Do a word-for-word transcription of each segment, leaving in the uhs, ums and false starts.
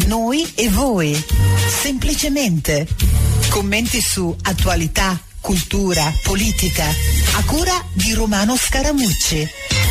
Noi e voi. Semplicemente. Commenti su attualità, cultura, politica. A cura di Romano Scaramucci.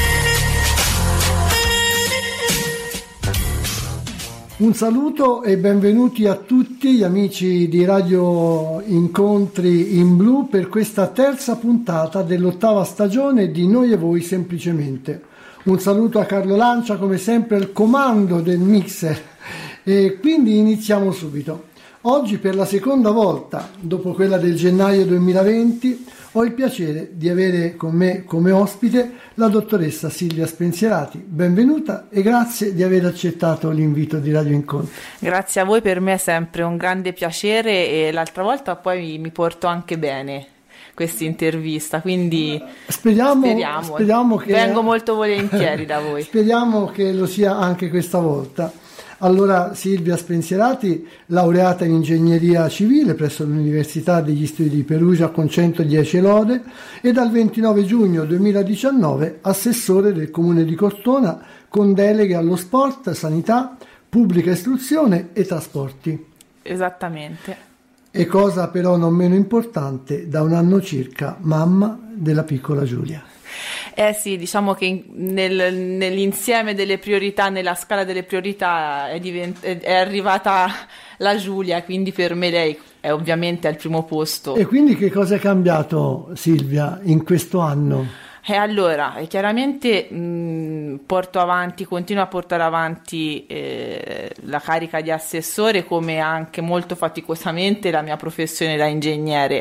Un saluto e benvenuti a tutti gli amici di Radio Incontri in Blu per questa terza puntata dell'ottava stagione di Noi e Voi Semplicemente. Un saluto a Carlo Lancia, come sempre al comando del mixer, e quindi iniziamo subito. Oggi per la seconda volta, dopo quella del gennaio duemilaventi, ho il piacere di avere con me come ospite la dottoressa Silvia Spensierati. Benvenuta e grazie di aver accettato l'invito di Radio Incontri. Grazie a voi, per me è sempre un grande piacere e l'altra volta poi mi porto anche bene questa intervista, quindi speriamo, speriamo, speriamo che vengo molto volentieri da voi. Speriamo che lo sia anche questa volta. Allora, Silvia Spensierati, laureata in ingegneria civile presso l'Università degli Studi di Perugia con centodieci lode e dal ventinove giugno duemiladiciannove assessore del Comune di Cortona con deleghe allo sport, sanità, pubblica istruzione e trasporti. Esattamente. E cosa però non meno importante, da un anno circa mamma della piccola Giulia. Eh sì, diciamo che nel, nell'insieme delle priorità, nella scala delle priorità è, divent- è arrivata la Giulia, quindi per me lei è ovviamente al primo posto. E quindi che cosa è cambiato, Silvia, in questo anno? E allora, chiaramente mh, porto avanti, continuo a portare avanti eh, la carica di assessore, come anche molto faticosamente la mia professione da ingegnere.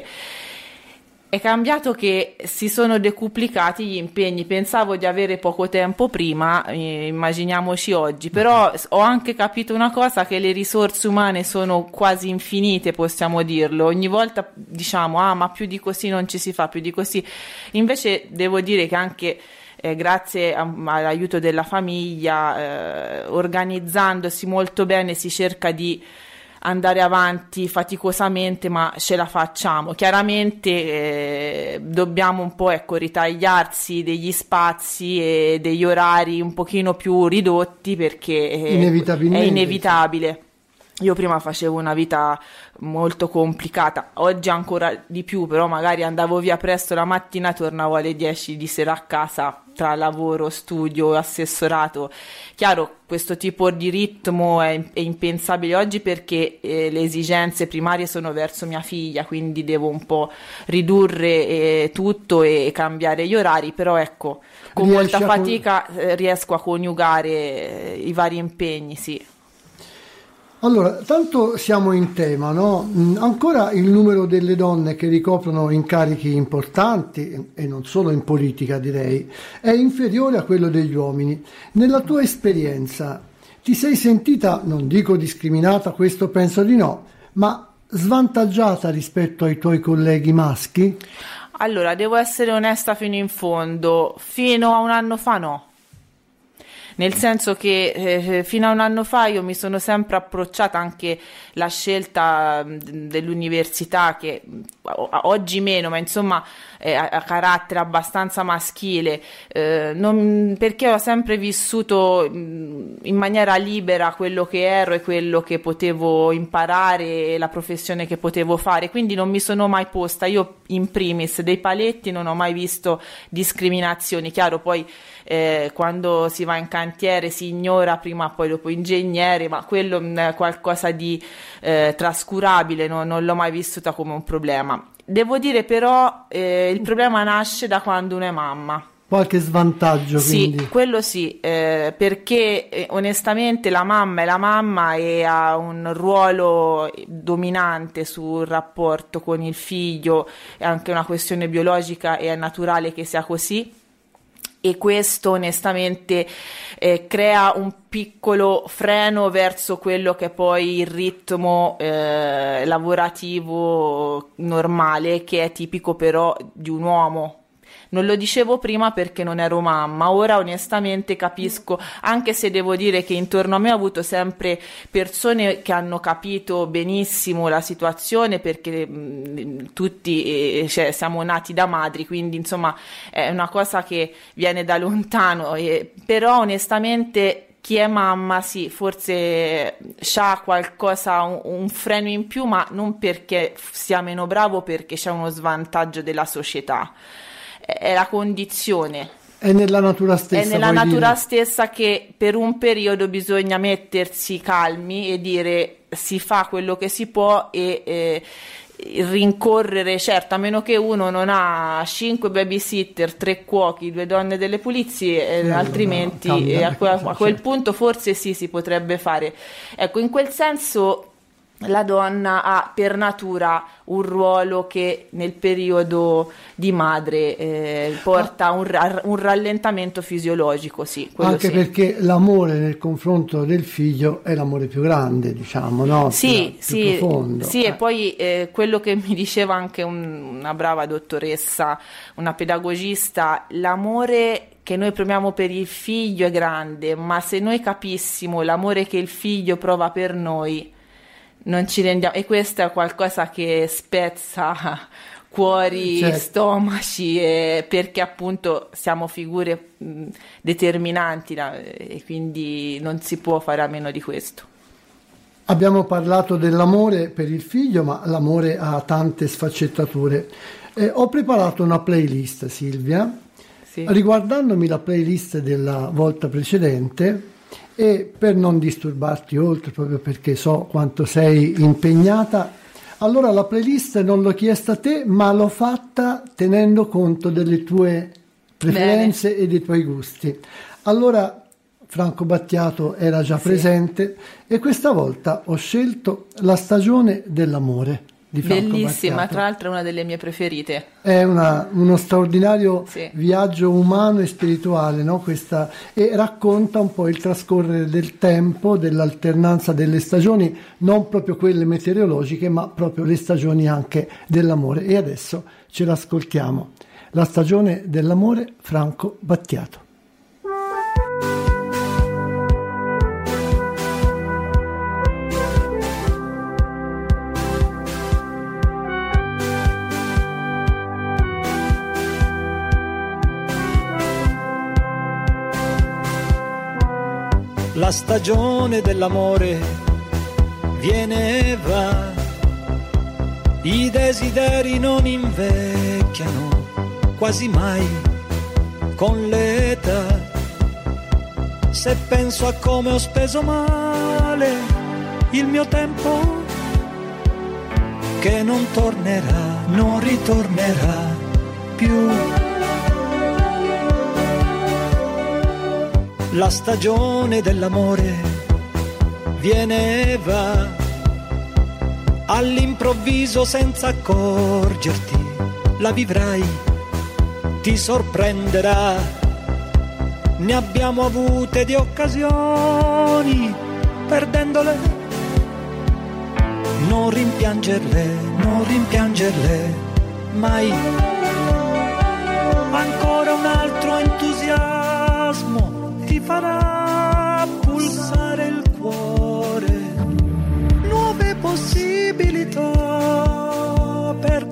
È cambiato che si sono decuplicati gli impegni. Pensavo di avere poco tempo prima, eh, immaginiamoci oggi, però ho anche capito una cosa, che le risorse umane sono quasi infinite, possiamo dirlo. Ogni volta diciamo, ah ma più di così non ci si fa, più di così. Invece devo dire che anche eh, grazie a, all'aiuto della famiglia, eh, organizzandosi molto bene, si cerca di andare avanti faticosamente, ma ce la facciamo. Chiaramente eh, dobbiamo un po' ecco ritagliarsi degli spazi e degli orari un pochino più ridotti, perché eh, è inevitabile. Io prima facevo una vita molto complicata, oggi ancora di più, però magari andavo via presto la mattina, tornavo alle dieci di sera a casa tra lavoro, studio, assessorato. Chiaro, questo tipo di ritmo è, è impensabile oggi, perché eh, le esigenze primarie sono verso mia figlia, quindi devo un po' ridurre eh, tutto e cambiare gli orari, però ecco, con Riesci molta a fatica con... eh, riesco a coniugare eh, i vari impegni, sì. Allora, tanto siamo in tema, no? Ancora il numero delle donne che ricoprono incarichi importanti, e non solo in politica direi, è inferiore a quello degli uomini. Nella tua esperienza ti sei sentita, non dico discriminata, questo penso di no, ma svantaggiata rispetto ai tuoi colleghi maschi? Allora, devo essere onesta fino in fondo, fino a un anno fa no. Nel senso che eh, fino a un anno fa io mi sono sempre approcciata, anche la scelta dell'università, che oggi meno, ma insomma eh, a carattere abbastanza maschile, eh, non, perché ho sempre vissuto in maniera libera quello che ero e quello che potevo imparare e la professione che potevo fare, quindi non mi sono mai posta io in primis dei paletti, non ho mai visto discriminazioni. Chiaro, poi Eh, quando si va in cantiere si ignora prima poi dopo ingegnere, ma quello è qualcosa di eh, trascurabile, no? Non l'ho mai vissuta come un problema. Devo dire però eh, il problema nasce da quando uno è mamma. Qualche svantaggio, quindi? Sì, quello sì, eh, perché eh, onestamente la mamma è la mamma e ha un ruolo dominante sul rapporto con il figlio, è anche una questione biologica e è naturale che sia così. E questo onestamente eh, crea un piccolo freno verso quello che è poi il ritmo eh, lavorativo normale, che è tipico però di un uomo. Non lo dicevo prima perché non ero mamma, ora onestamente capisco, anche se devo dire che intorno a me ho avuto sempre persone che hanno capito benissimo la situazione, perché mh, tutti eh, cioè, siamo nati da madri, quindi insomma è una cosa che viene da lontano, eh, però onestamente chi è mamma sì, forse c'ha qualcosa, un, un freno in più, ma non perché sia meno bravo, perché c'è uno svantaggio della società, è, è la condizione. È nella natura stessa. È nella natura dire. stessa che per un periodo bisogna mettersi calmi e dire si fa quello che si può e eh, rincorrere, certo, a meno che uno non ha cinque babysitter, tre cuochi, due donne delle pulizie, eh, altrimenti no, cambia, eh, a, que- a quel certo. punto forse sì, si potrebbe fare. Ecco, in quel senso la donna ha per natura un ruolo che nel periodo di madre eh, porta un, ra- un rallentamento fisiologico, sì. Anche sì. perché l'amore nel confronto del figlio è l'amore più grande, diciamo, no? Sì, più, sì, più profondo. sì, eh. e poi eh, quello che mi diceva anche un, una brava dottoressa, una pedagogista, l'amore che noi proviamo per il figlio è grande, ma se noi capissimo l'amore che il figlio prova per noi, non ci rendiamo, e questo è qualcosa che spezza cuori, certo. stomaci, eh, perché appunto siamo figure mh, determinanti la, e quindi non si può fare a meno di questo. Abbiamo parlato dell'amore per il figlio, ma l'amore ha tante sfaccettature. Eh, ho preparato una playlist, Silvia, Sì. riguardandomi la playlist della volta precedente. E per non disturbarti oltre, proprio perché so quanto sei impegnata, allora la playlist non l'ho chiesta a te, ma l'ho fatta tenendo conto delle tue preferenze Bene. e dei tuoi gusti. Allora Franco Battiato era già sì. presente e questa volta ho scelto La stagione dell'amore di Franco Bellissima, Battiato. Tra l'altro è una delle mie preferite. È una, uno straordinario sì. viaggio umano e spirituale, no? Questa, e racconta un po' il trascorrere del tempo, dell'alternanza delle stagioni, non proprio quelle meteorologiche, ma proprio le stagioni anche dell'amore. E adesso ce l'ascoltiamo. La stagione dell'amore, Franco Battiato. La stagione dell'amore viene e va, i desideri non invecchiano quasi mai con l'età. Se penso a come ho speso male il mio tempo, che non tornerà, non ritornerà più. La stagione dell'amore viene e va, all'improvviso senza accorgerti, la vivrai, ti sorprenderà. Ne abbiamo avute di occasioni, perdendole, non rimpiangerle, non rimpiangerle mai. Ancora un altro entusiasmo ti farà pulsare il cuore, nuove possibilità per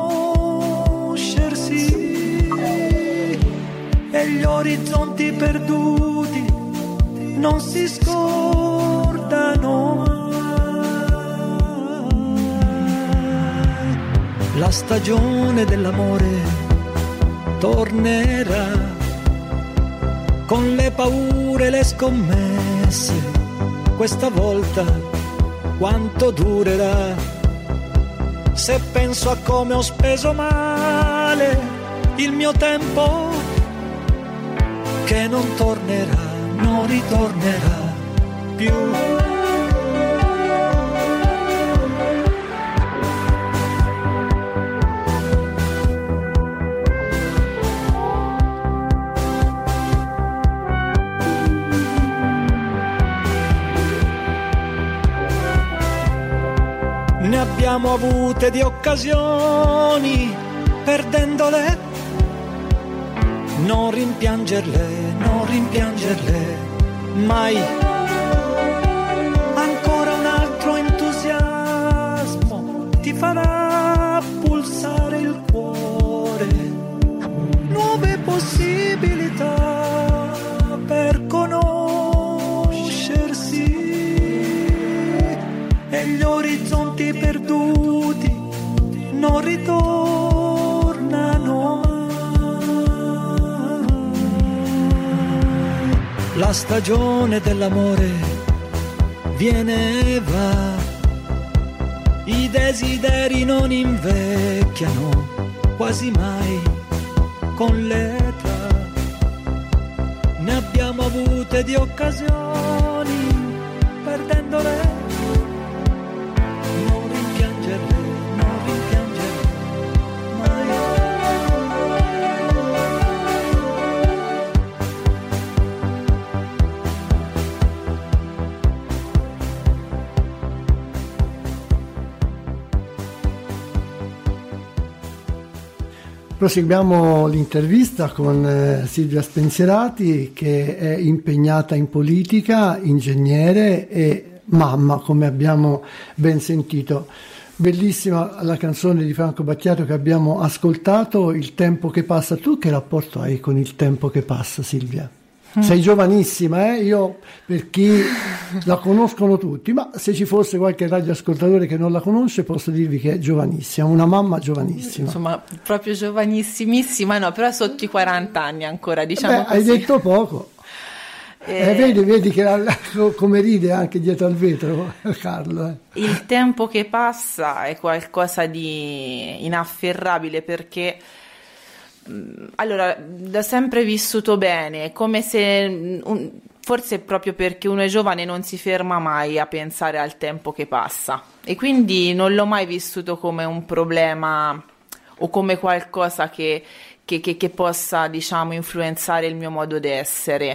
conoscersi e gli orizzonti perduti non si scordano mai. La stagione dell'amore tornerà con le paure e le scommesse, questa volta quanto durerà? Se penso a come ho speso male il mio tempo, che non tornerà, non ritornerà più. Ne abbiamo avute di occasioni, perdendole, non rimpiangerle, non rimpiangerle mai. Ancora un altro entusiasmo ti farà pulsare il cuore, nuove possibilità per conoscersi la stagione dell'amore viene e va, i desideri non invecchiano quasi mai con l'età, ne abbiamo avute di occasioni, perdendole non rimpiangerle, non rimpiangerle mai. Proseguiamo l'intervista con eh, Silvia Spensierati, che è impegnata in politica, ingegnere e mamma, come abbiamo ben sentito. Bellissima la canzone di Franco Battiato che abbiamo ascoltato, Il tempo che passa. Tu che rapporto hai con il tempo che passa, Silvia? Sei giovanissima, eh? Io, per chi la conoscono tutti, ma se ci fosse qualche radioascoltatore che non la conosce, posso dirvi che è giovanissima, una mamma giovanissima. Insomma, proprio giovanissimissima, no, però sotto i quaranta anni ancora, diciamo. Beh, così. Hai detto poco. Eh, eh, vedi, vedi che la, la, come ride anche dietro al vetro Carlo. Eh. Il tempo che passa è qualcosa di inafferrabile, perché allora, l'ho sempre vissuto bene, come se un, forse proprio perché uno è giovane non si ferma mai a pensare al tempo che passa, e quindi non l'ho mai vissuto come un problema o come qualcosa che, che, che, che possa, diciamo, influenzare il mio modo di essere.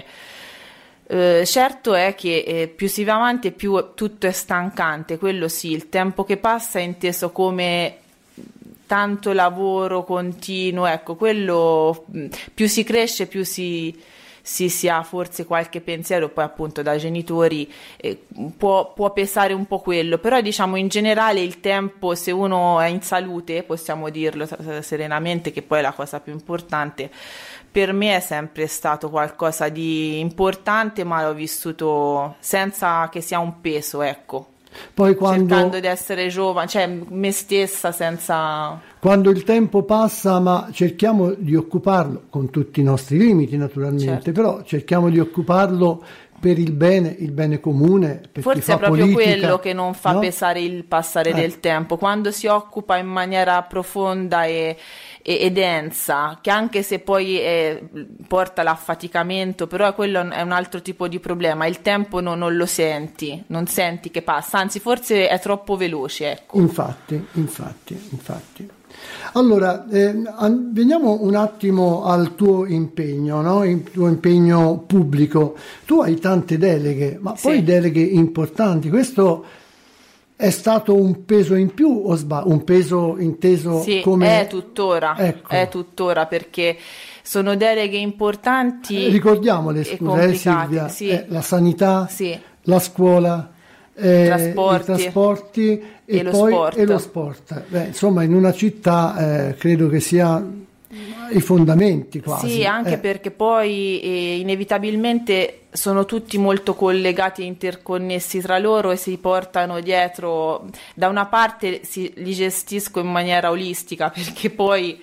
Eh, certo è che eh, più si va avanti più tutto è stancante, quello sì, il tempo che passa è inteso come tanto lavoro continuo, ecco, quello più si cresce più si, si, si ha forse qualche pensiero, poi appunto da genitori eh, può, può pesare un po' quello, però diciamo in generale il tempo, se uno è in salute, possiamo dirlo serenamente, che poi è la cosa più importante, per me è sempre stato qualcosa di importante, ma l'ho vissuto senza che sia un peso, ecco. Poi quando, cercando di essere giovane, cioè me stessa, senza... Quando il tempo passa, ma cerchiamo di occuparlo, con tutti i nostri limiti naturalmente, certo, però cerchiamo di occuparlo per il bene, il bene comune, per forse chi fa è proprio politica, quello che non fa, no? pesare il passare eh. del tempo, quando si occupa in maniera profonda e, e, e densa, che anche se poi è, porta l'affaticamento, però quello è un altro tipo di problema, il tempo no, non lo senti, non senti che passa, anzi forse è troppo veloce, ecco. Infatti, infatti, infatti. Allora, eh, veniamo un attimo al tuo impegno, no? Il tuo impegno pubblico. Tu hai tante deleghe, ma sì. poi deleghe importanti. Questo è stato un peso in più o sbaglio? Un peso inteso sì, come... è tuttora, ecco. è tuttora, perché sono deleghe importanti. Eh, ricordiamole, scusa, eh, Silvia. Sì. Eh, la sanità, sì. la scuola, eh, trasporti. i trasporti e, e lo poi sport. E lo sport. Beh, insomma, in una città eh, credo che sia i fondamenti quasi. Sì, anche eh. perché poi eh, inevitabilmente sono tutti molto collegati e interconnessi tra loro e si portano dietro, da una parte si, li gestisco in maniera olistica, perché poi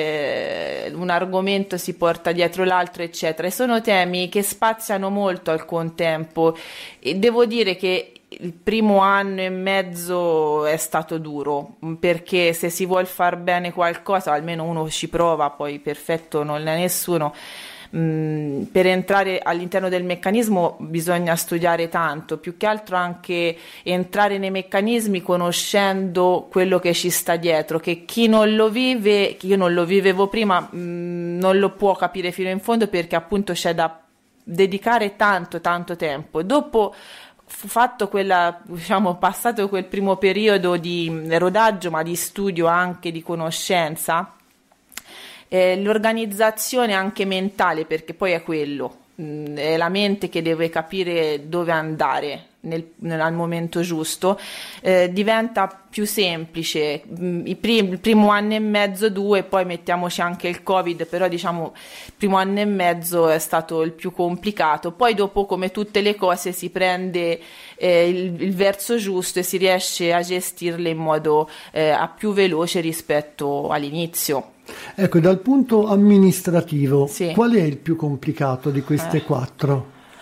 eh, un argomento si porta dietro l'altro, eccetera, e sono temi che spaziano molto al contempo, e devo dire che il primo anno e mezzo è stato duro, perché se si vuol far bene qualcosa, almeno uno ci prova, poi perfetto non è nessuno, mh, per entrare all'interno del meccanismo bisogna studiare tanto, più che altro anche entrare nei meccanismi conoscendo quello che ci sta dietro, che chi non lo vive, io non lo vivevo prima, mh, non lo può capire fino in fondo, perché appunto c'è da dedicare tanto tanto tempo. Dopo fatto quella, diciamo, passato quel primo periodo di rodaggio, ma di studio anche, di conoscenza, eh, l'organizzazione anche mentale, perché poi è quello, mh, è la mente che deve capire dove andare nel, nel, al momento giusto, eh, diventa più semplice. I prim, il primo anno e mezzo, due, poi mettiamoci anche il Covid, però diciamo il primo anno e mezzo è stato il più complicato, poi dopo, come tutte le cose, si prende eh, il, il verso giusto e si riesce a gestirle in modo eh, a più veloce rispetto all'inizio. Ecco, dal punto amministrativo, sì. qual è il più complicato di queste eh. quattro?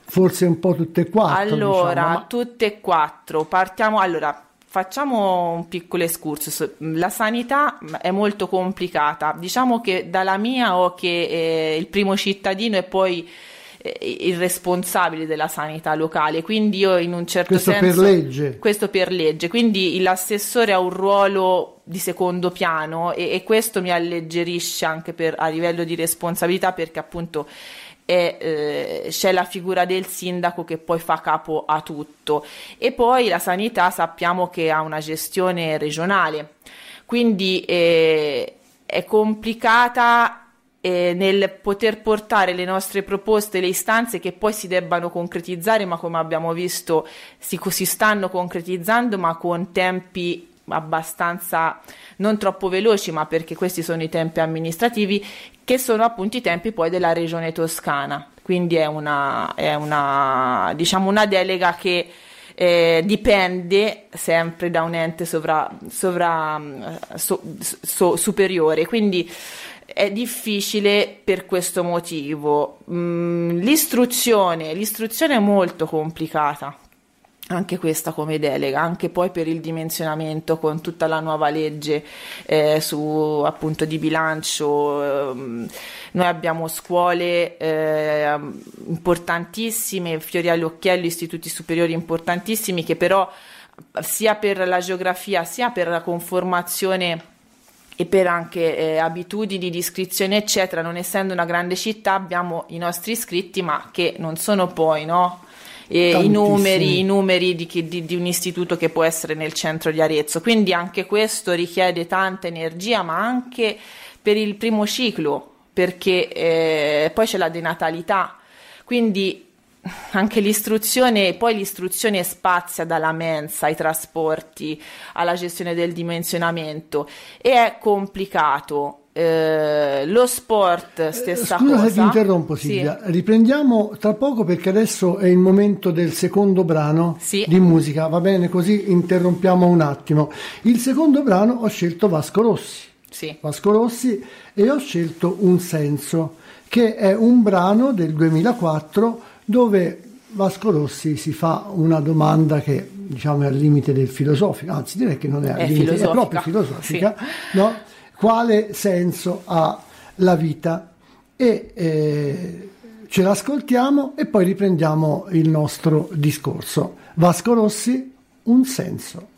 forse un po' tutte e quattro. Allora, diciamo, ma... tutte e quattro. Partiamo, allora, facciamo un piccolo excursus. La sanità è molto complicata. Diciamo che dalla mia ho che eh, il primo cittadino e poi eh, il responsabile della sanità locale, quindi io in un certo questo senso... per legge. Questo per legge. Quindi l'assessore ha un ruolo di secondo piano e, e questo mi alleggerisce anche per, a livello di responsabilità, perché appunto è, eh, c'è la figura del sindaco che poi fa capo a tutto, e poi la sanità sappiamo che ha una gestione regionale, quindi eh, è complicata eh, nel poter portare le nostre proposte, le istanze che poi si debbano concretizzare, ma come abbiamo visto si, si stanno concretizzando, ma con tempi abbastanza non troppo veloci, ma perché questi sono i tempi amministrativi, che sono appunto i tempi poi della regione toscana. Quindi è una, è una diciamo una delega che eh, dipende sempre da un ente sovra, sovra so, so, superiore, quindi è difficile per questo motivo. Mm, l'istruzione, l'istruzione è molto complicata, anche questa come delega, anche poi per il dimensionamento con tutta la nuova legge eh, su appunto di bilancio. Eh, noi abbiamo scuole eh, importantissime, fiori all'occhiello, istituti superiori importantissimi, che però sia per la geografia sia per la conformazione e per anche eh, abitudini di iscrizione eccetera, non essendo una grande città abbiamo i nostri iscritti, ma che non sono poi, no? E i numeri, i numeri di, di, di un istituto che può essere nel centro di Arezzo, quindi anche questo richiede tanta energia, ma anche per il primo ciclo, perché eh, poi c'è la denatalità, quindi anche l'istruzione, poi l'istruzione spazia dalla mensa ai trasporti alla gestione del dimensionamento e è complicato. Eh, lo sport stessa Scusa cosa. se ti interrompo Silvia, sì. Riprendiamo tra poco perché adesso è il momento del secondo brano sì. di musica, va bene, così interrompiamo un attimo. Il secondo brano ho scelto Vasco Rossi, sì. Vasco Rossi e ho scelto Un senso, che è un brano del duemilaquattro dove Vasco Rossi si fa una domanda che diciamo è al limite del filosofico, anzi direi che non è al è limite, filosofica. è proprio filosofica, sì. no? Quale senso ha la vita? E eh, ce l'ascoltiamo e poi riprendiamo il nostro discorso. Vasco Rossi, Un senso.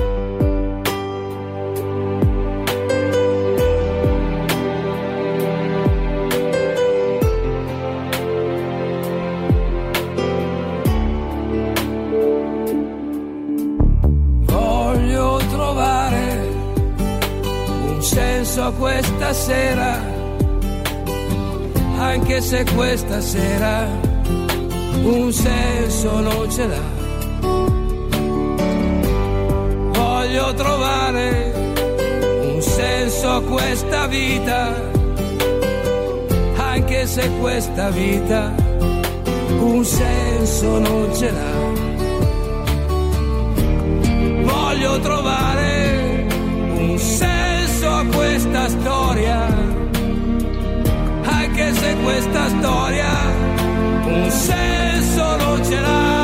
Voglio trovare un senso a questa sera, anche se questa sera un senso non ce l'ha. Voglio trovare un senso a questa vita, anche se questa vita un senso non ce l'ha. Voglio trovare un senso a questa storia, anche se questa storia un senso non ce l'ha.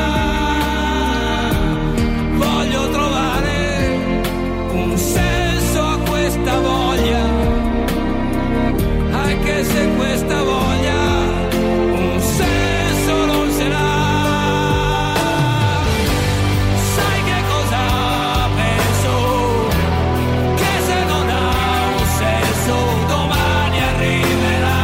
Voglio trovare un senso a questa voglia, anche se questa voglia un senso non ce l'ha. Sai che cosa penso? Che se non ha un senso domani arriverà,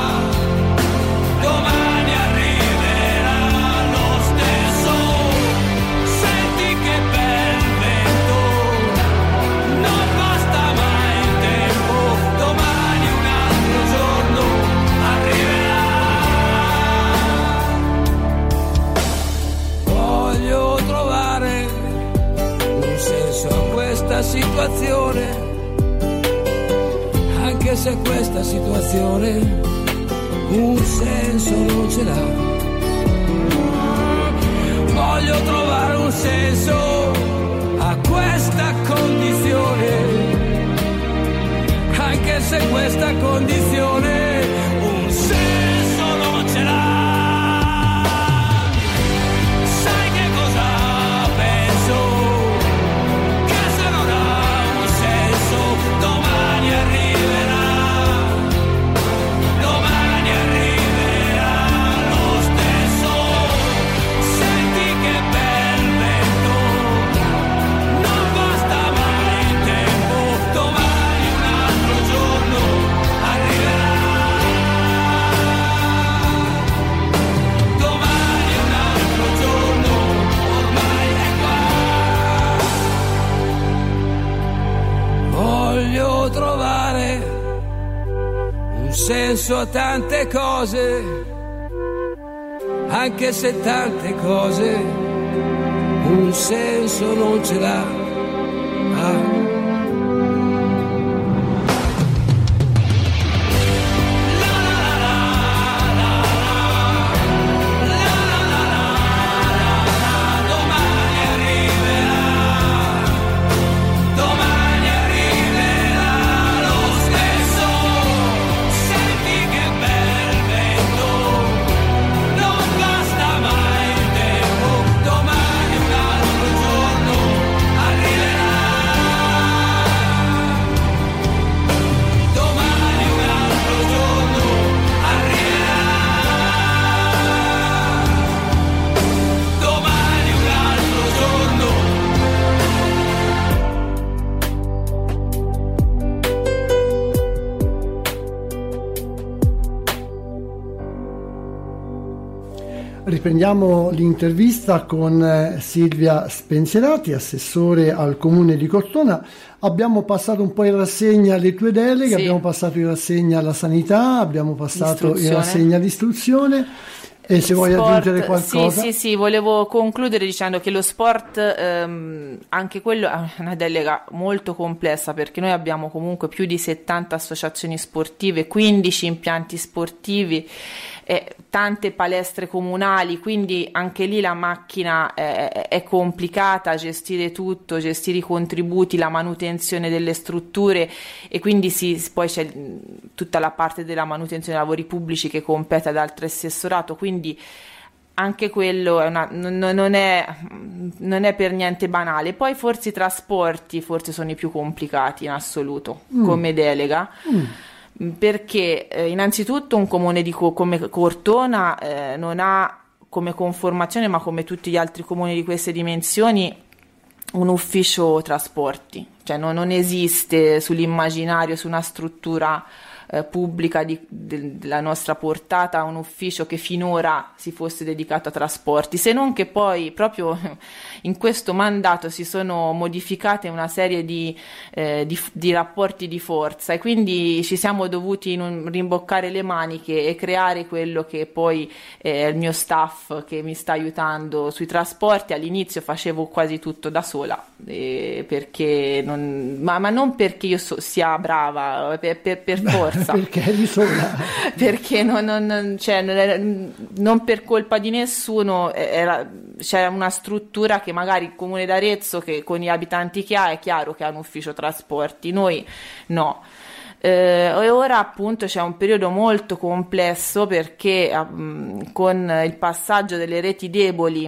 domani arriverà lo stesso. Senti che bel vento, non basta mai il tempo, domani un altro giorno arriverà. Voglio trovare un senso a questa situazione, anche se questa situazione un senso non ce l'ha. Voglio trovare un senso a questa condizione, anche se questa condizione un senso non ce l'ha. senso a tante cose, anche se tante cose un senso non ce l'ha. Ah. Riprendiamo l'intervista con Silvia Spensierati, assessore al Comune di Cortona. Abbiamo passato un po' in rassegna le tue deleghe, sì. Abbiamo passato in rassegna la sanità, abbiamo passato in rassegna l'istruzione. E se vuoi sport, aggiungere qualcosa? Sì, sì, sì, volevo concludere dicendo che lo sport, ehm, anche quello è una delega molto complessa, perché noi abbiamo comunque più di settanta associazioni sportive, quindici impianti sportivi, eh, tante palestre comunali, quindi anche lì la macchina è, è complicata, gestire tutto, gestire i contributi, la manutenzione delle strutture, e quindi sì, poi c'è tutta la parte della manutenzione dei lavori pubblici che compete ad altro assessorato, quindi Quindi anche quello è una, non, non, è, non è per niente banale. Poi forse i trasporti forse sono i più complicati in assoluto mm. come delega, mm. perché eh, innanzitutto un comune di co- come Cortona eh, non ha come conformazione, ma come tutti gli altri comuni di queste dimensioni, un ufficio trasporti, cioè non, non esiste sull'immaginario, su una struttura Eh, pubblica di, de, della nostra portata un ufficio che finora si fosse dedicato a trasporti, se non che poi proprio in questo mandato si sono modificate una serie di, eh, di, di rapporti di forza, e quindi ci siamo dovuti non, rimboccare le maniche e creare quello che poi è il mio staff che mi sta aiutando sui trasporti. All'inizio facevo quasi tutto da sola, eh, perché non, ma, ma non perché io so, sia brava, per, per, per forza perché eri sola perché non, non, cioè, non, era, non per colpa di nessuno, era, c'era una struttura che magari il comune d'Arezzo, che con gli abitanti che ha, è chiaro che ha un ufficio trasporti, noi no. Eh, e ora appunto c'è un periodo molto complesso, perché um, con il passaggio delle reti deboli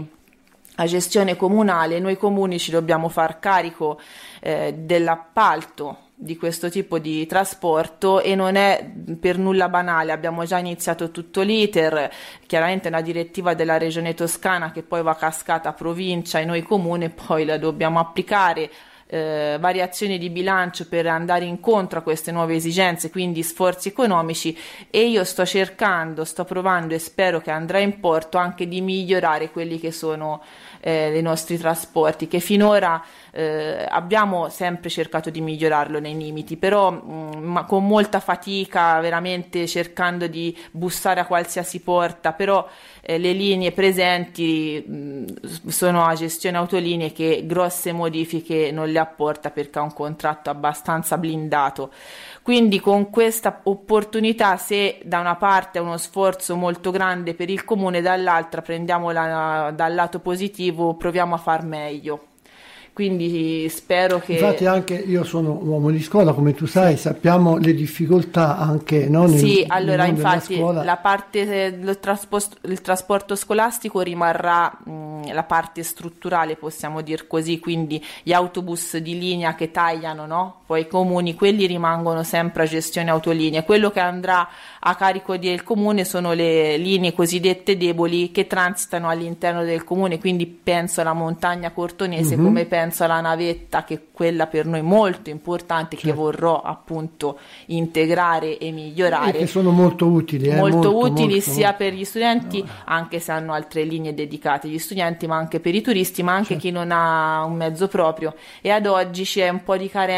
a gestione comunale, noi comuni ci dobbiamo far carico eh, dell'appalto di questo tipo di trasporto, e non è per nulla banale. Abbiamo già iniziato tutto l'iter, chiaramente una direttiva della regione Toscana che poi va cascata a provincia e noi comune poi la dobbiamo applicare, eh, variazioni di bilancio per andare incontro a queste nuove esigenze, quindi sforzi economici, e io sto cercando, sto provando e spero che andrà in porto anche di migliorare quelli che sono eh, i nostri trasporti, che finora Eh, abbiamo sempre cercato di migliorarlo nei limiti, però mh, ma con molta fatica, veramente cercando di bussare a qualsiasi porta, però eh, le linee presenti mh, sono a gestione autolinee, che grosse modifiche non le apporta perché ha un contratto abbastanza blindato. Quindi con questa opportunità, se da una parte è uno sforzo molto grande per il comune, dall'altra prendiamola dal lato positivo, proviamo a far meglio. Quindi spero che... Infatti anche io sono uomo di scuola, come tu sai, sappiamo le difficoltà anche, no, nel, sì, allora nel infatti scuola. La parte del trasporto, il trasporto scolastico rimarrà mh, la parte strutturale, possiamo dir così, quindi gli autobus di linea che tagliano, no? Poi i comuni, quelli rimangono sempre a gestione autolinee. Quello che andrà a carico del comune sono le linee cosiddette deboli che transitano all'interno del comune, quindi penso alla montagna cortonese, mm-hmm. come penso alla navetta, che è quella per noi molto importante, certo. che vorrò appunto integrare e migliorare, e che sono molto utili eh, molto, molto utili molto, sia molto. per gli studenti, anche se hanno altre linee dedicate agli studenti, ma anche per i turisti, ma anche certo. chi non ha un mezzo proprio. E ad oggi c'è un po' di carenza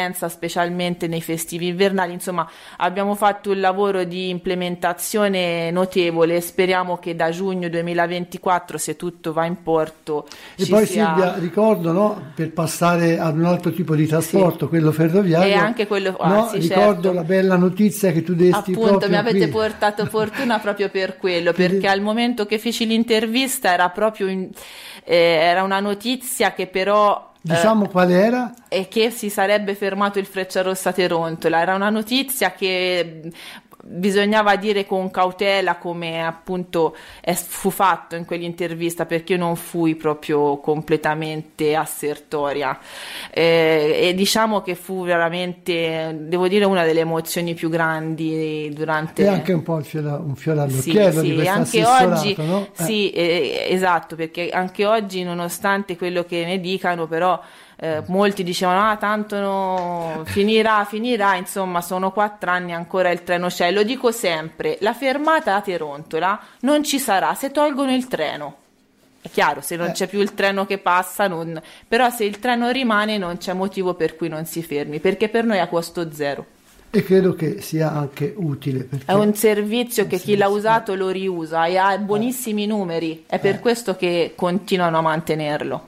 specialmente nei festivi invernali. Insomma, abbiamo fatto un lavoro di implementazione notevole, speriamo che da giugno duemilaventiquattro, se tutto va in porto, e ci poi sia... Silvia, ricordo, no, per passare ad un altro tipo di trasporto, sì, quello ferroviario, e anche quello, ah, no, sì, ricordo certo. la bella notizia che tu desti appunto, proprio mi avete qui. portato fortuna proprio per quello, perché al momento che feci l'intervista era proprio in, eh, era una notizia che però diciamo eh, qual era? E che si sarebbe fermato il Frecciarossa Terontola. Era una notizia che bisognava dire con cautela, come appunto è, fu fatto in quell'intervista, perché io non fui proprio completamente assertoria, eh, e diciamo che fu veramente, devo dire, una delle emozioni più grandi durante... E anche un po' un fiore, un fiore sì, all'occhiello sì, di questo anche assessorato, oggi, no? Eh. Sì, eh, esatto, perché anche oggi, nonostante quello che ne dicano, però Eh, molti dicevano ah tanto no, finirà, finirà, insomma sono quattro anni ancora il treno c'è. Lo dico sempre, la fermata a Terontola non ci sarà se tolgono il treno. È chiaro, se non eh. c'è più il treno che passa, non... però se il treno rimane non c'è motivo per cui non si fermi, perché per noi è a costo zero. E credo che sia anche utile. Perché è un servizio che un chi servizio. l'ha usato lo riusa e ha buonissimi numeri, è per eh. questo che continuano a mantenerlo.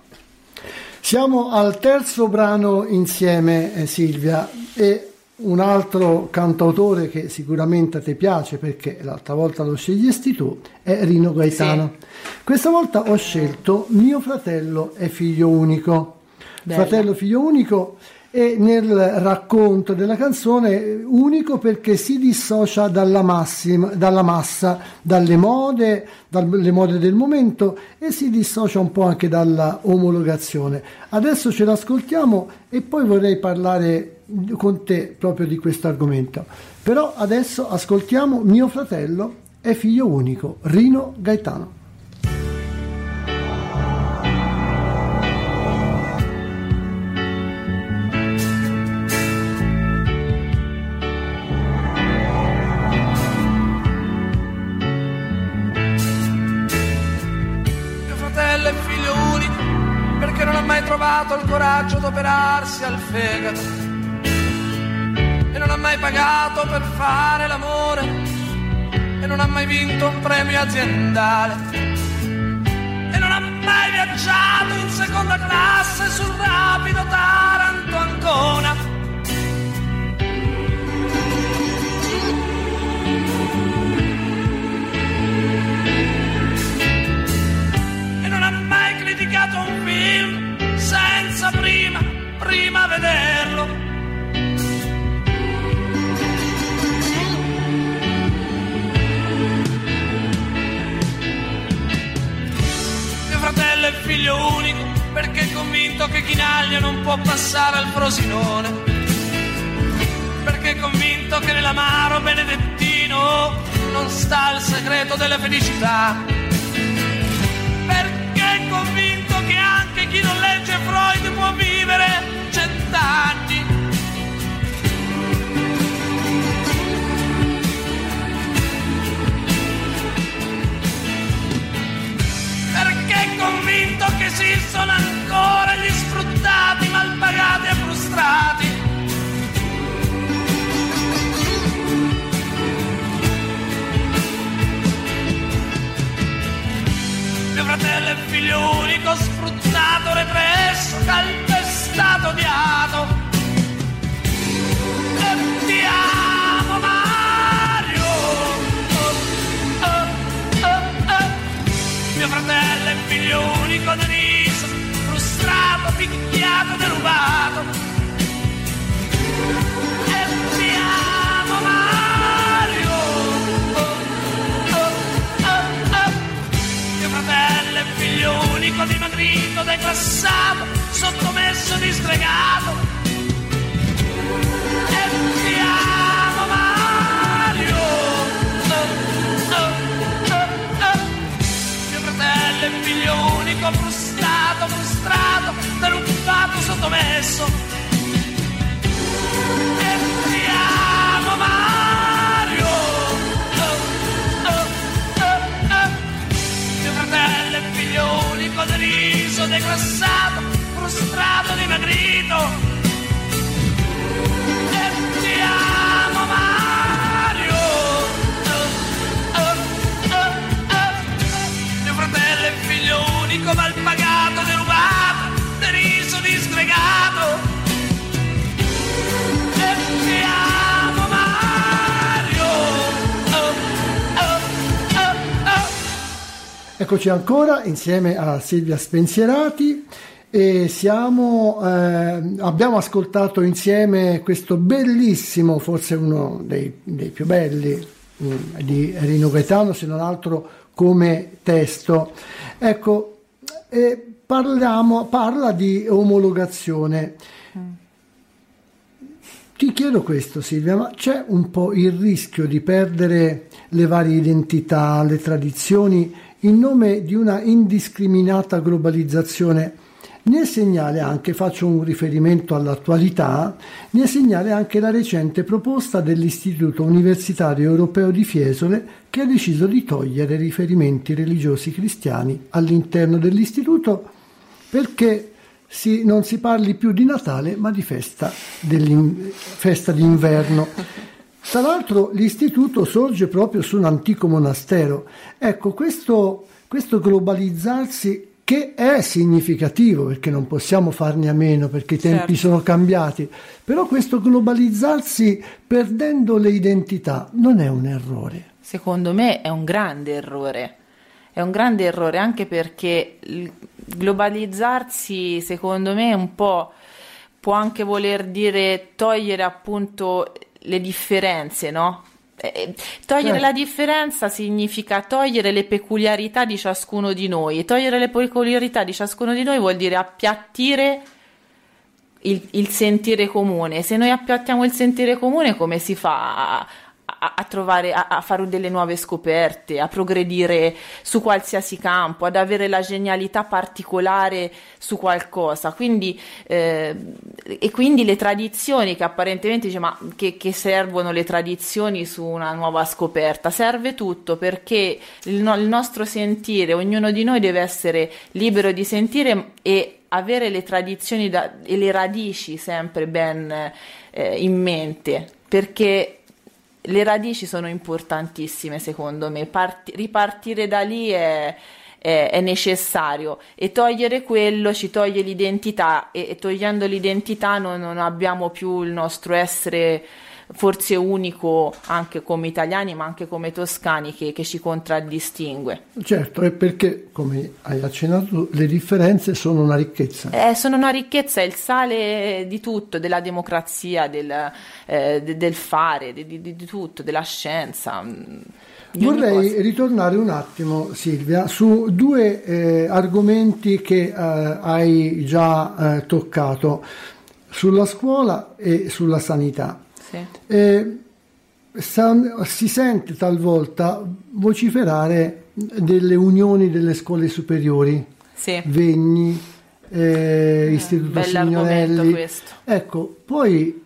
Siamo al terzo brano insieme, eh, Silvia, e un altro cantautore che sicuramente ti piace, perché l'altra volta lo scegliesti tu, è Rino Gaetano. Sì. Questa volta ho scelto Mio fratello è figlio unico. Bella. Fratello figlio unico, e nel racconto della canzone unico perché si dissocia dalla, massima, dalla massa, dalle mode, dalle mode del momento, e si dissocia un po' anche dalla omologazione. Adesso ce l'ascoltiamo e poi vorrei parlare con te proprio di questo argomento. Però adesso ascoltiamo Mio fratello è figlio unico, Rino Gaetano. Trovato il coraggio d'operarsi al fegato e non ha mai pagato per fare l'amore e non ha mai vinto un premio aziendale e non ha mai viaggiato in seconda classe sul rapido Taranto-Ancona. E non ha mai criticato un film senza prima, prima vederlo. Mio fratello è figlio unico perché è convinto che Chinaglia non può passare al Frosinone, perché è convinto che nell'amaro benedettino non sta il segreto della felicità, perché è convinto che anche chi non legge Freud può vivere cent'anni. Perché è convinto che esistono ancora gli sfruttati, malpagati e frustrati. Mio fratello è figlio unico, sfruttato, represso, calpestato, odiato. E ti amo Mario. Oh, oh, oh, oh. Mio fratello è figlio unico, deriso, frustrato, picchiato, derubato. E ti amo Mario. Oh, oh, oh, oh. Mio fratello è figlio unico, dimagrito, declassato, sottomesso, disgregato. E ti amo Mario. Oh, oh, oh, oh. Mio fratello è figlio unico, frustrato, frustrato, derubato, sottomesso. E ti amo Mario. Oh, oh, oh, oh. Mio fratello è figlio unico, deriso, declassato, frustrato, dimagrito. Eccoci ancora insieme a Silvia Spensierati e siamo, eh, abbiamo ascoltato insieme questo bellissimo, forse uno dei, dei più belli mh, di Rino Gaetano, se non altro come testo. Ecco, eh, parliamo, parla di omologazione. Mm. Ti chiedo questo, Silvia, ma c'è un po' il rischio di perdere le varie identità, le tradizioni in nome di una indiscriminata globalizzazione? Ne è segnale anche, faccio un riferimento all'attualità, ne è segnale anche la recente proposta dell'Istituto Universitario Europeo di Fiesole, che ha deciso di togliere riferimenti religiosi cristiani all'interno dell'istituto perché si, non si parli più di Natale ma di festa, festa d'inverno. Tra l'altro l'istituto sorge proprio su un antico monastero. Ecco, questo, questo globalizzarsi, che è significativo perché non possiamo farne a meno perché i tempi certo. sono cambiati, però questo globalizzarsi perdendo le identità non è un errore? Secondo me è un grande errore, è un grande errore anche perché il globalizzarsi secondo me un po' può anche voler dire togliere appunto le differenze, no? Eh, togliere certo. la differenza significa togliere le peculiarità di ciascuno di noi, e togliere le peculiarità di ciascuno di noi vuol dire appiattire il, il sentire comune. Se noi appiattiamo il sentire comune, come si fa a, a, a trovare, a, a fare delle nuove scoperte, a progredire su qualsiasi campo, ad avere la genialità particolare su qualcosa? Quindi eh, e quindi le tradizioni che apparentemente dice ma che, che servono le tradizioni su una nuova scoperta? Serve tutto, perché il, no, il nostro sentire, ognuno di noi deve essere libero di sentire e avere le tradizioni da, e le radici sempre ben eh, in mente, perché le radici sono importantissime secondo me. Parti, ripartire da lì è, è, è necessario, e togliere quello ci toglie l'identità, e, e togliendo l'identità non, non abbiamo più il nostro essere forse unico anche come italiani ma anche come toscani che, che ci contraddistingue. Certo, è perché, come hai accennato, le differenze sono una ricchezza. Eh, sono una ricchezza, è il sale di tutto, della democrazia, del, eh, de, del fare, di, di, di tutto, della scienza. Vorrei ritornare un attimo, Silvia, su due eh, argomenti che eh, hai già eh, toccato, sulla scuola e sulla sanità. Eh, sa, si sente talvolta vociferare delle unioni delle scuole superiori, sì. Vegni, eh, Istituto Signorelli. Ecco, poi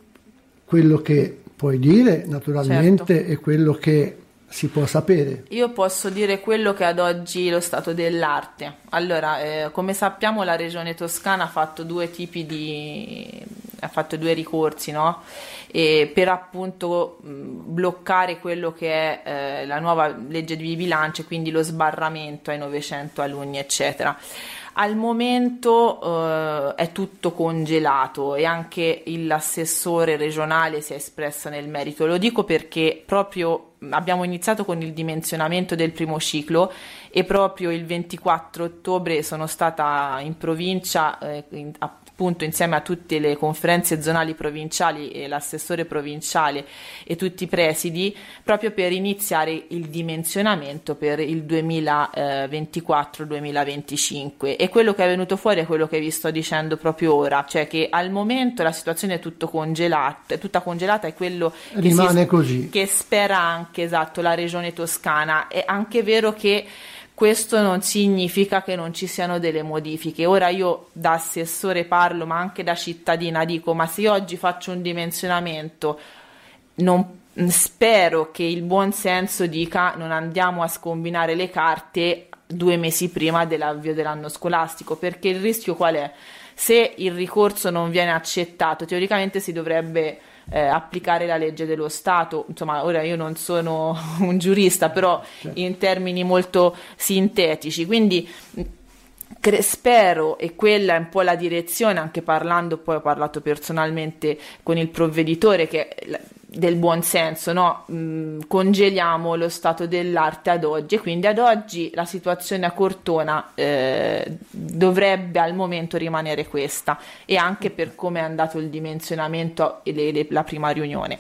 quello che puoi dire naturalmente certo. è quello che si può sapere. Io posso dire quello che ad oggi è lo stato dell'arte. Allora, eh, come sappiamo la regione Toscana ha fatto due tipi di ha fatto due ricorsi, no? E per appunto mh, bloccare quello che è eh, la nuova legge di bilancio, quindi lo sbarramento ai novecento alunni, eccetera. Al momento eh, è tutto congelato e anche l'assessore regionale si è espresso nel merito. Lo dico perché proprio abbiamo iniziato con il dimensionamento del primo ciclo e proprio il ventiquattro ottobre sono stata in provincia eh, in, appunto insieme a tutte le conferenze zonali provinciali e l'assessore provinciale e tutti i presidi proprio per iniziare il dimensionamento per il duemilaventiquattro duemilaventicinque, e quello che è venuto fuori è quello che vi sto dicendo proprio ora, cioè che al momento la situazione è tutto congelato, è tutta congelata, è quello che rimane si, così, che spera anche esatto la regione Toscana. È anche vero che questo non significa che non ci siano delle modifiche. Ora io da assessore parlo, ma anche da cittadina dico, ma se io oggi faccio un dimensionamento, non, spero che il buon senso dica non andiamo a scombinare le carte due mesi prima dell'avvio dell'anno scolastico, perché il rischio qual è? Se il ricorso non viene accettato, teoricamente si dovrebbe Eh, applicare la legge dello Stato. Insomma, ora io non sono un giurista, però certo. in termini molto sintetici, quindi cre- spero, e quella è un po' la direzione, anche parlando, poi ho parlato personalmente con il provveditore, che del buon senso, no? Mm, congeliamo lo stato dell'arte ad oggi, e quindi ad oggi la situazione a Cortona eh, dovrebbe al momento rimanere questa, e anche per come è andato il dimensionamento e le, le, la prima riunione.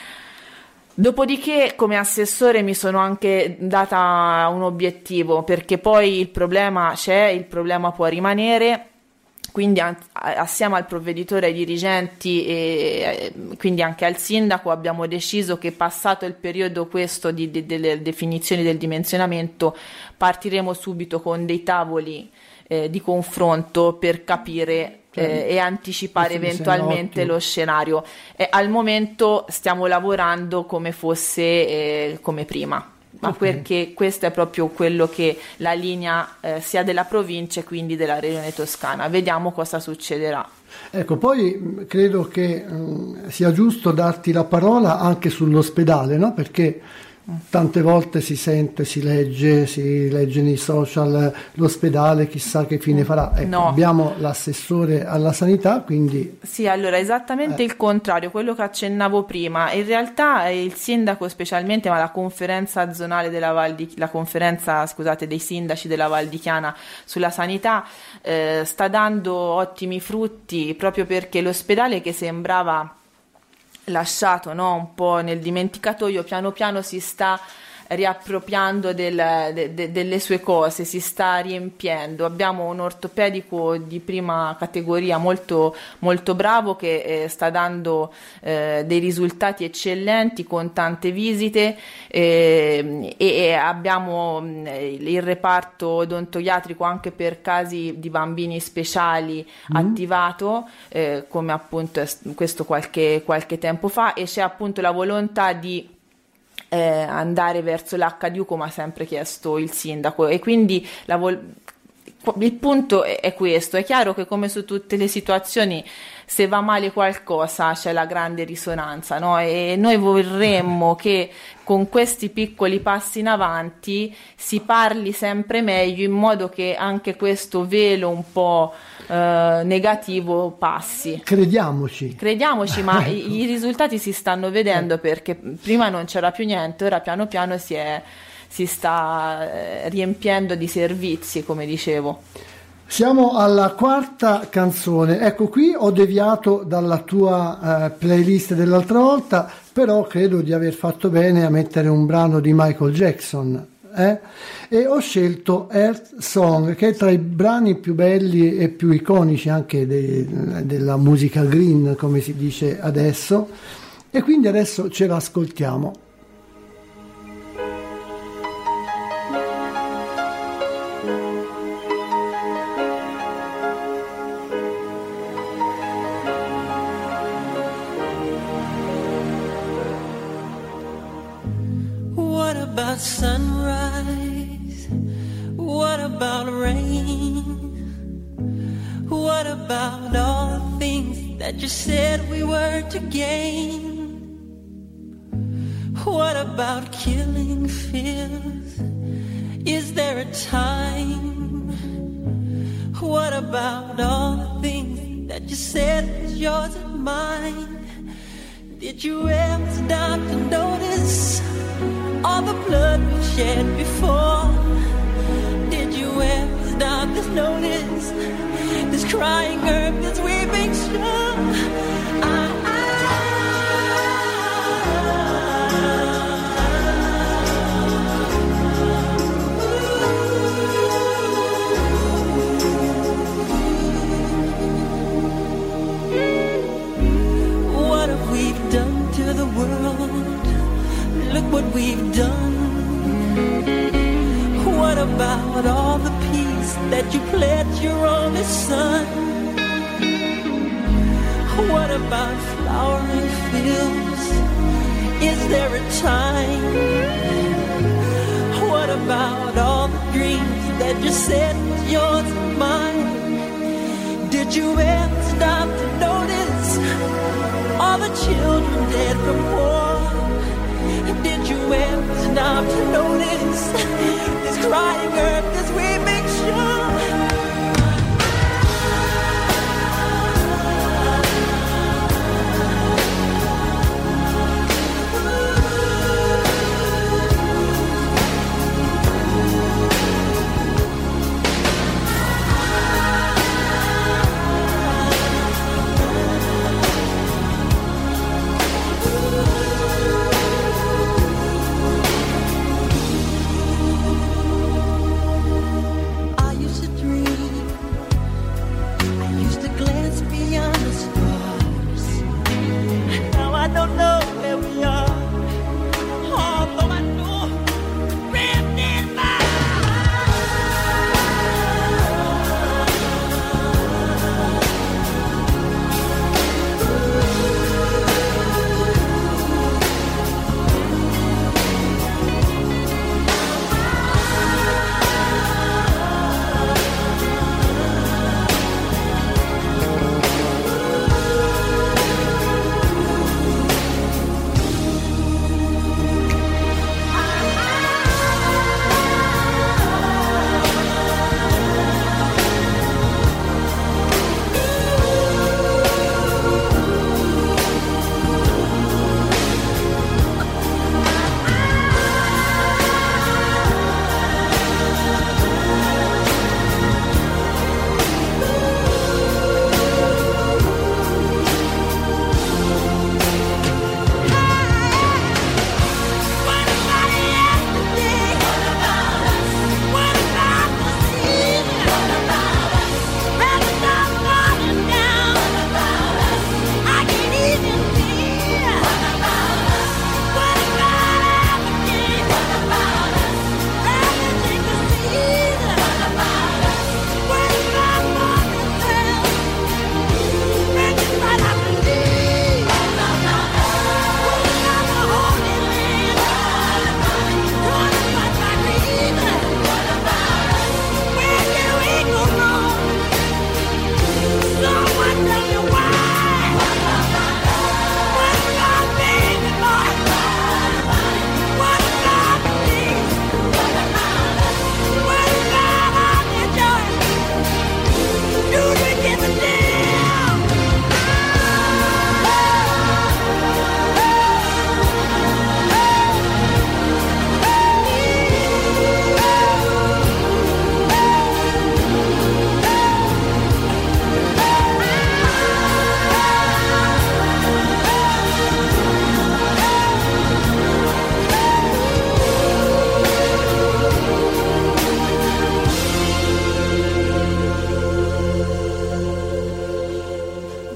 Dopodiché, come assessore, mi sono anche data un obiettivo, perché poi il problema c'è, il problema può rimanere. Quindi assieme al provveditore, ai dirigenti e quindi anche al sindaco abbiamo deciso che, passato il periodo questo di, di, delle definizioni del dimensionamento, partiremo subito con dei tavoli eh, di confronto per capire eh, e anticipare eventualmente lo scenario. E al momento stiamo lavorando come fosse eh, come prima. Ma okay. Perché questo è proprio quello che la linea eh, sia della provincia e quindi della regione toscana. Vediamo cosa succederà. Ecco, poi credo che mh, sia giusto darti la parola anche sull'ospedale, no? Perché tante volte si sente, si legge, si legge nei social l'ospedale chissà che fine farà. Ecco, no. Abbiamo l'assessore alla sanità, quindi... Sì, allora esattamente eh. il contrario, quello che accennavo prima. In realtà il sindaco specialmente, ma la conferenza zonale della Val di, la conferenza, scusate, dei sindaci della Val di Chiana sulla sanità eh, sta dando ottimi frutti, proprio perché l'ospedale, che sembrava lasciato, no, un po' nel dimenticatoio, piano piano si sta riappropriando del, de, de, delle sue cose, si sta riempiendo. Abbiamo un ortopedico di prima categoria molto, molto bravo, che eh, sta dando eh, dei risultati eccellenti con tante visite, eh, e, e abbiamo mh, il reparto odontoiatrico anche per casi di bambini speciali mm. attivato, eh, come appunto questo qualche, qualche tempo fa, e c'è appunto la volontà di Eh, andare verso l'H D U, come ha sempre chiesto il sindaco, e quindi la vol- il punto è, è questo. È chiaro che, come su tutte le situazioni, se va male qualcosa c'è la grande risonanza, no? E noi vorremmo che con questi piccoli passi in avanti si parli sempre meglio, in modo che anche questo velo un po' eh, negativo passi. Crediamoci. Crediamoci, ma ecco. i, i risultati si stanno vedendo, perché prima non c'era più niente, ora piano piano si è si sta eh, riempiendo di servizi, come dicevo. Siamo alla quarta canzone. Ecco, qui ho deviato dalla tua eh, playlist dell'altra volta, però credo di aver fatto bene a mettere un brano di Michael Jackson, eh? E ho scelto Earth Song, che è tra i brani più belli e più iconici anche de- della musica green, come si dice adesso, e quindi adesso ce l'ascoltiamo. Sunrise, what about rain? What about all the things that you said we were to gain? What about killing fears? Is there a time? What about all the things that you said was yours and mine? Did you ever stop to notice all the blood we've shed before? Did you ever stop to notice this crying earth, this weeping shore? I, I, what have we done to the world? Look what we've done. What about all the peace that you pledged your only son? What about flowering fields? Is there a time? What about all the dreams that you said was yours and mine? Did you ever stop to notice all the children dead from war? Did you ever stop to notice this crying earth, this weeping shore?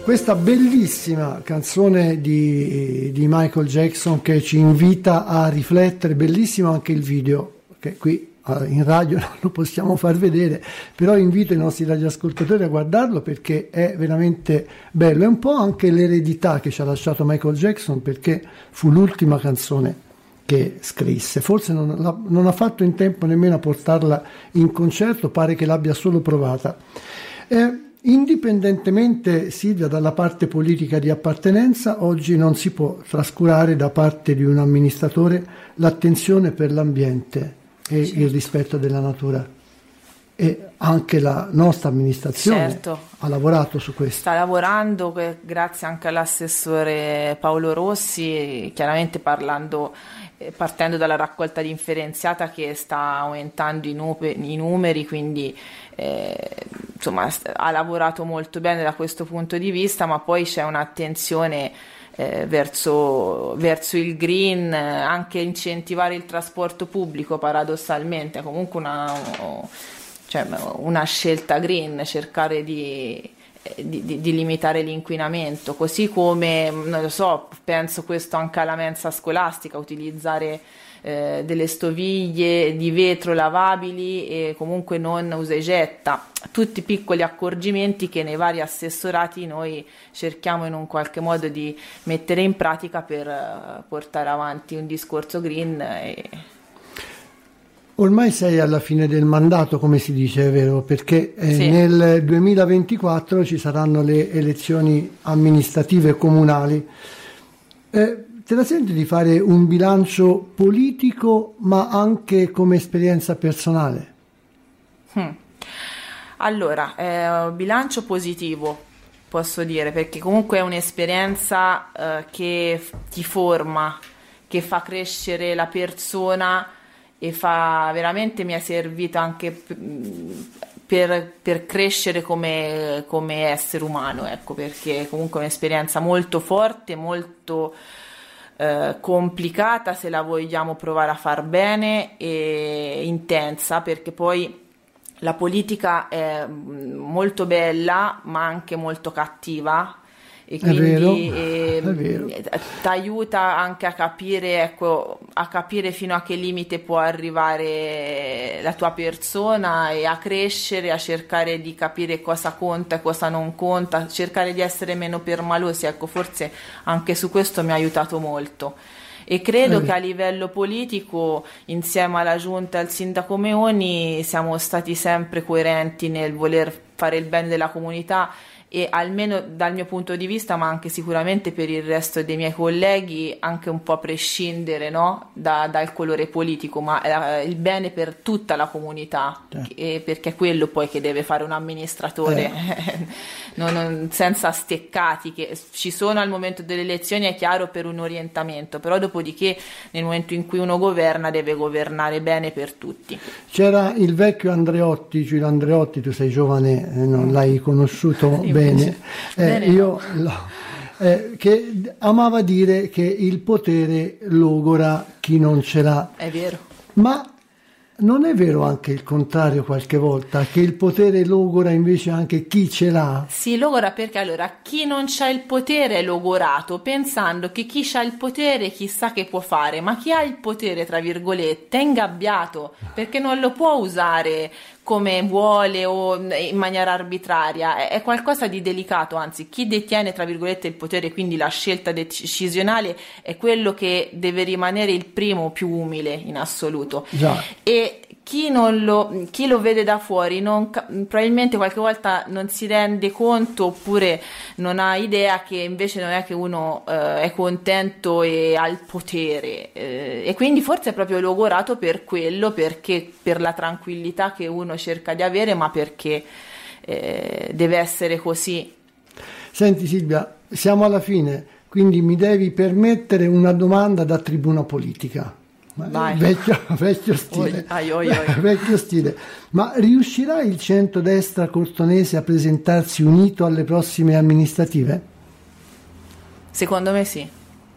questa bellissima canzone di, di Michael Jackson che ci invita a riflettere, bellissimo anche il video, che qui in radio non lo possiamo far vedere, però invito i nostri radioascoltatori a guardarlo perché è veramente bello. È un po' anche l'eredità che ci ha lasciato Michael Jackson, perché fu l'ultima canzone che scrisse, forse non, la, non ha fatto in tempo nemmeno a portarla in concerto, pare che l'abbia solo provata. Eh, indipendentemente, Silvia, dalla parte politica di appartenenza, oggi non si può trascurare da parte di un amministratore l'attenzione per l'ambiente e certo. il rispetto della natura, e anche la nostra amministrazione certo. ha lavorato su questo. Sta lavorando grazie anche all'assessore Paolo Rossi, chiaramente parlando, eh, partendo dalla raccolta differenziata che sta aumentando i, nu- i numeri, quindi eh, insomma ha lavorato molto bene da questo punto di vista, ma poi c'è un'attenzione Eh, verso, verso il green, eh, anche incentivare il trasporto pubblico, paradossalmente, comunque una, cioè una scelta green, cercare di, di, di, di limitare l'inquinamento, così come, non lo so, penso questo anche alla mensa scolastica, utilizzare eh, delle stoviglie di vetro lavabili e comunque non usa e getta, tutti piccoli accorgimenti che nei vari assessorati noi cerchiamo in un qualche modo di mettere in pratica per uh, portare avanti un discorso green. E... Ormai sei alla fine del mandato, come si dice, è vero? Perché eh, sì. nel duemilaventiquattro ci saranno le elezioni amministrative comunali. Eh, te la senti di fare un bilancio politico ma anche come esperienza personale? Hmm. Allora, eh, bilancio positivo, posso dire, perché comunque è un'esperienza eh, che f- ti forma, che fa crescere la persona e fa veramente mi è servito anche p- per, per crescere come, come essere umano, ecco, perché comunque è un'esperienza molto forte, molto eh, complicata se la vogliamo provare a far bene, e intensa, perché poi la politica è molto bella ma anche molto cattiva, e quindi eh, ti aiuta anche a capire, ecco, a capire fino a che limite può arrivare la tua persona e a crescere, a cercare di capire cosa conta e cosa non conta, cercare di essere meno permalosi, ecco, forse anche su questo mi ha aiutato molto. E credo eh. che a livello politico, insieme alla giunta e al sindaco Meoni, siamo stati sempre coerenti nel voler fare il bene della comunità, e almeno dal mio punto di vista, ma anche sicuramente per il resto dei miei colleghi, anche un po' a prescindere, no? da, dal colore politico, ma eh, il bene per tutta la comunità, eh. e perché è quello poi che deve fare un amministratore, eh. non, non, senza steccati che ci sono al momento delle elezioni, è chiaro, per un orientamento, però dopodiché nel momento in cui uno governa deve governare bene per tutti. C'era il vecchio Andreotti, Giulio Andreotti, tu sei giovane, eh, non l'hai conosciuto bene, eh, bene io no. eh, che amava dire che il potere logora chi non ce l'ha. È vero. Ma non è vero anche il contrario qualche volta, che il potere logora invece anche chi ce l'ha? Sì, logora, perché allora chi non c'ha il potere è logorato, pensando che chi c'ha il potere chissà che può fare, ma chi ha il potere, tra virgolette, è ingabbiato, perché non lo può usare come vuole o in maniera arbitraria, è qualcosa di delicato, anzi chi detiene, tra virgolette, il potere, quindi la scelta decisionale, è quello che deve rimanere il primo, più umile in assoluto. Già. E chi non lo, chi lo vede da fuori non, probabilmente qualche volta non si rende conto, oppure non ha idea che invece non è che uno eh, è contento e ha il potere, eh, e quindi forse è proprio logorato per quello, perché per la tranquillità che uno cerca di avere, ma perché eh, deve essere così. Senti Silvia, siamo alla fine, quindi mi devi permettere una domanda da tribuna politica. Vecchio, vecchio stile, oi, oi, oi. vecchio stile. Ma riuscirà il centrodestra cortonese a presentarsi unito alle prossime amministrative? Secondo me sì.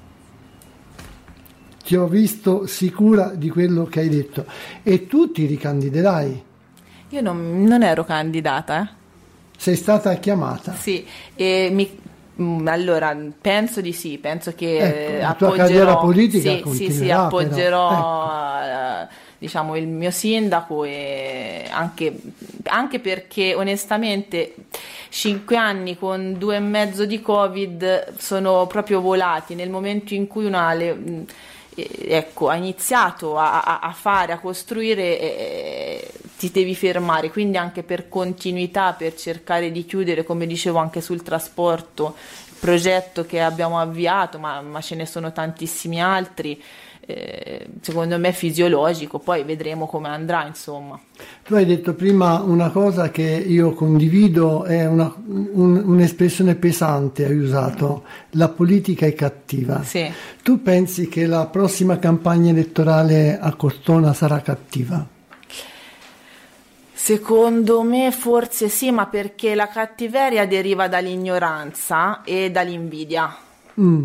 Ti ho visto sicura di quello che hai detto. E tu ti ricandiderai? Io non, non ero candidata, eh. Sei stata chiamata? Sì, e mi Allora, penso di sì, penso che ecco, la appoggerò, tua carriera politica sì, sì, sì, continuerà, appoggerò però. Ecco. diciamo il mio sindaco, e anche, anche perché onestamente cinque anni con due e mezzo di Covid sono proprio volati. Nel momento in cui uno ha le, ecco, ha iniziato a, a, a fare, a costruire, eh, ti devi fermare, quindi anche per continuità, per cercare di chiudere, come dicevo anche sul trasporto, il progetto che abbiamo avviato, ma, ma ce ne sono tantissimi altri, eh, secondo me è fisiologico, poi vedremo come andrà, insomma. Tu hai detto prima una cosa che io condivido, è una, un, un'espressione pesante, hai usato, la politica è cattiva. Sì. Tu pensi che la prossima campagna elettorale a Cortona sarà cattiva? Secondo me forse sì, ma perché la cattiveria deriva dall'ignoranza e dall'invidia. Mm.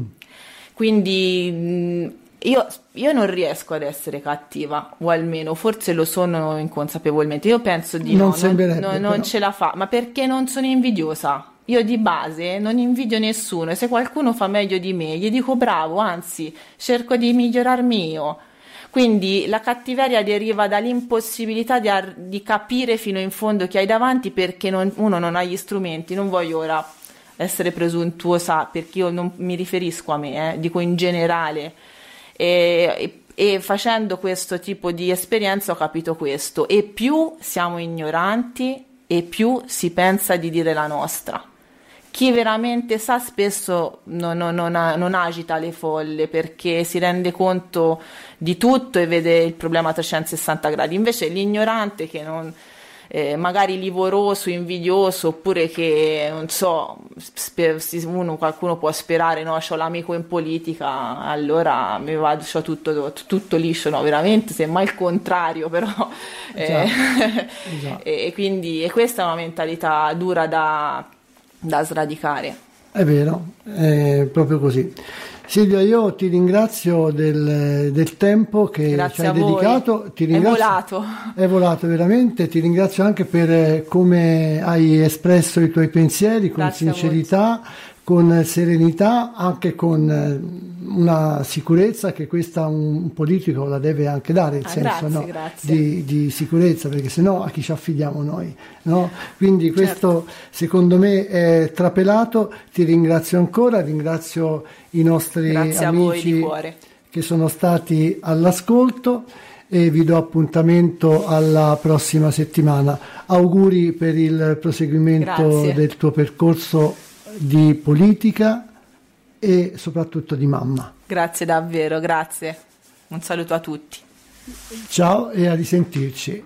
Quindi io, io non riesco ad essere cattiva, o almeno forse lo sono inconsapevolmente. Io penso di non no, sembrerebbe, non, non ce la fa, ma perché non sono invidiosa. Io di base non invidio nessuno, e se qualcuno fa meglio di me gli dico bravo, anzi cerco di migliorarmi io. Quindi la cattiveria deriva dall'impossibilità di, ar- di capire fino in fondo chi hai davanti, perché non, uno non ha gli strumenti. Non voglio ora essere presuntuosa, perché io non mi riferisco a me, eh, dico in generale. E, e, e facendo questo tipo di esperienza ho capito questo: e più siamo ignoranti e più si pensa di dire la nostra. Chi veramente sa spesso non, non, non, non agita le folle, perché si rende conto di tutto e vede il problema a trecentosessanta gradi. Invece l'ignorante, che non, eh, magari livoroso, invidioso, oppure che non so, sper, uno, qualcuno può sperare, no, c'ho l'amico in politica, allora mi vado, c'ho tutto, tutto liscio, no, veramente semmai il contrario, però eh, esatto. E quindi e questa è una mentalità dura da da sradicare. È vero, è proprio così. Silvia, io ti ringrazio del, del tempo che Grazie ci hai a voi. dedicato. Ti ringrazio, è volato. È volato veramente. Ti ringrazio anche per come hai espresso i tuoi pensieri con Grazie sincerità, con serenità, anche con una sicurezza che questa un politico la deve anche dare, il ah, senso grazie, no, grazie. Di, di sicurezza, perché sennò a chi ci affidiamo noi, no? Quindi questo certo. Secondo me è trapelato. Ti ringrazio ancora, ringrazio i nostri grazie amici a voi di cuore. Che sono stati all'ascolto, e vi do appuntamento alla prossima settimana. Auguri per il proseguimento grazie. Del tuo percorso di politica e soprattutto di mamma. Grazie davvero, grazie. Un saluto a tutti. Ciao e a risentirci.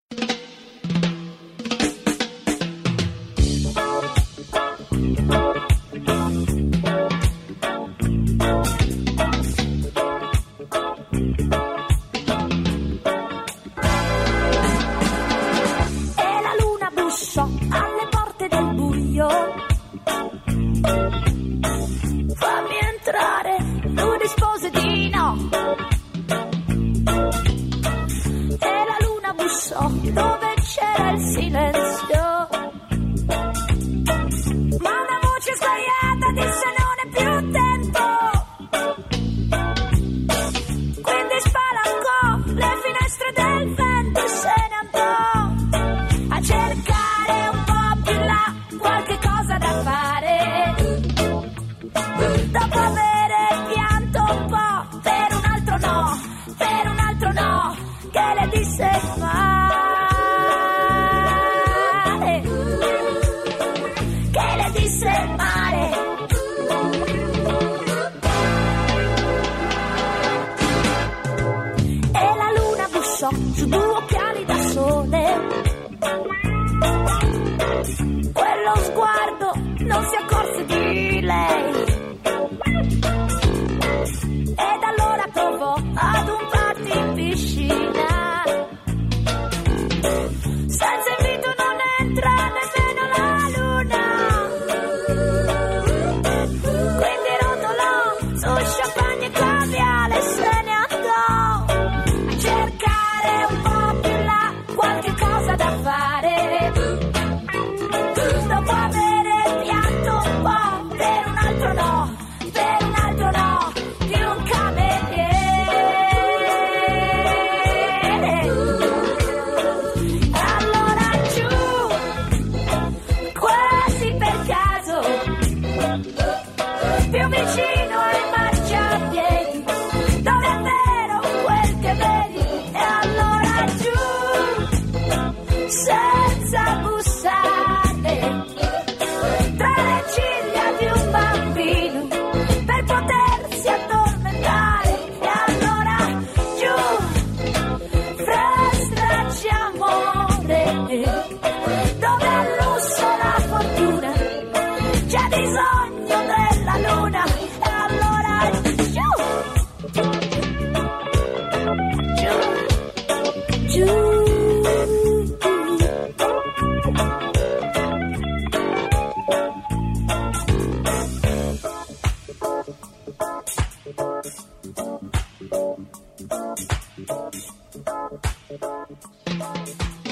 E la luna bussò alle porte del buio. Fammi entrare, lui rispose di no. E la luna bussò dove c'era il silenzio. Ma una voce sguaiata disse non è più tempo. Quindi spalancò le finestre del vento e se ne andò a cercare un po' più là qualche cosa da fare. Dopo avere pianto un po' per un altro no, per un altro no, che le disse mare, che le disse mare. E la luna bussò su due occhiali da sole. Quello sguardo non si accorse di lei. Ed allora provò ad un party in piscina. Senza invito non entra nemmeno la luna. Quindi rotolò su champagne e caviale e se ne andò a cercare un po' più là qualche cosa da fare. Dopo aver Thank you.